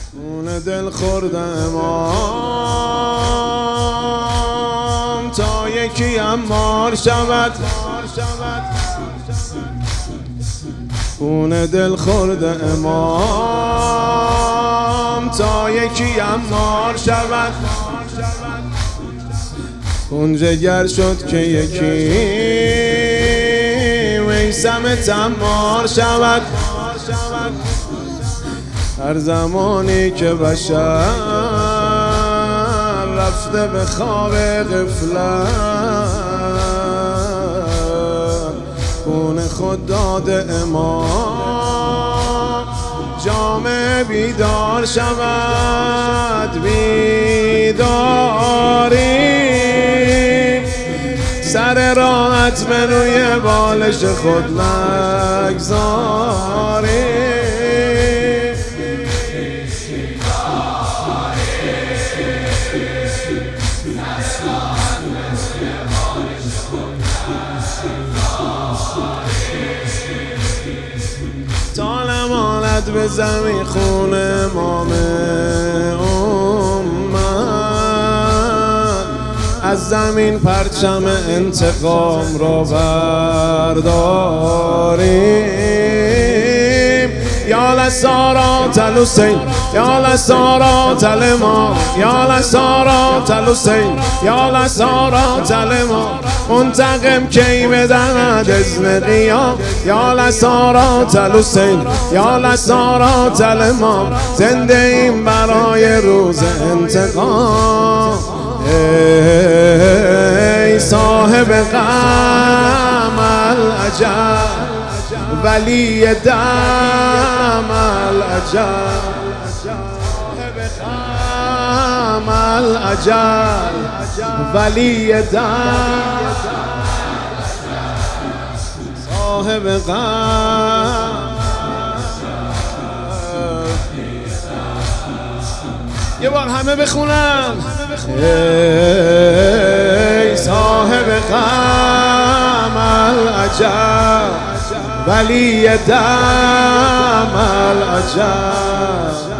خون دل خورده امام تا یکی امار شود. خون دل خورده امام تا یکی امار شود. خون جگر شد که یکی میثم تمار شود. هر زمانی که بشر رفته به خواب غفلت خون خود داده امام جامعه بیدار شود. بیداری سر راحت به روی بالش خود نگذاری. تا نماند به زمین خون امام امت از زمین پرچم انتقام را برداریم. یا لسارات الحسین یا لسارات الامام یا لسارات الحسین یا لسارات الامام منتقم کی بدهد اذن قیام. یا لسارات الحسین یا لسارات الامام زنده ایم برای روز انتقام. ای صاحب غم الاجل ولی دم الاجل صاحب غم الاجل ولی دم صاحب غم. یه بار همه بخونن. ای صاحب غم الاجل ولی دم الاجل